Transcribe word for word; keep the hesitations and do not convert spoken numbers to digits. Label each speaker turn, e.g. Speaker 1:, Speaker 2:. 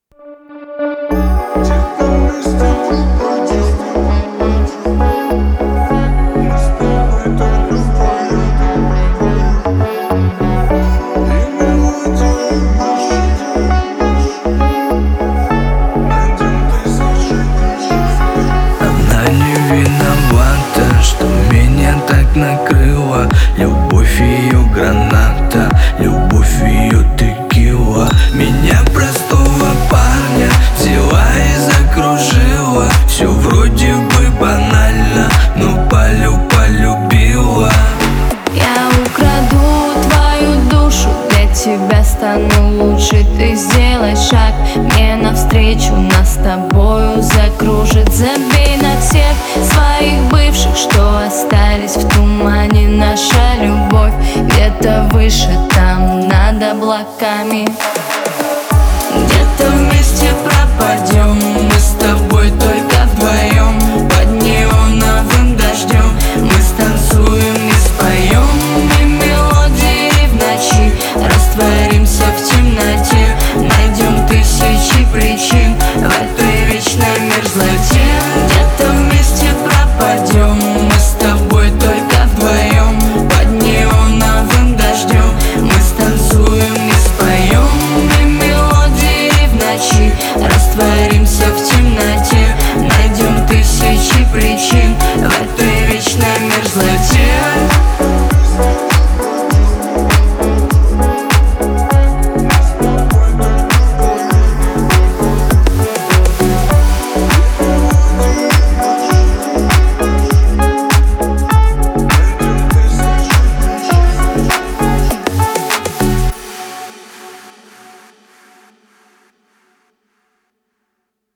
Speaker 1: Виновата, что меня так накрыла. Любовь ее граната, любовь ее текила. Меня простого парня взяла и закружила. Все вроде бы банально, но полю полюбила.
Speaker 2: Я украду твою душу, для тебя стану лучше. Ты сделай шаг мне навстречу, нас с тобою закружит. Забей на всех своих бывших, что остались в тумане. Наша любовь где-то выше, там над облаками.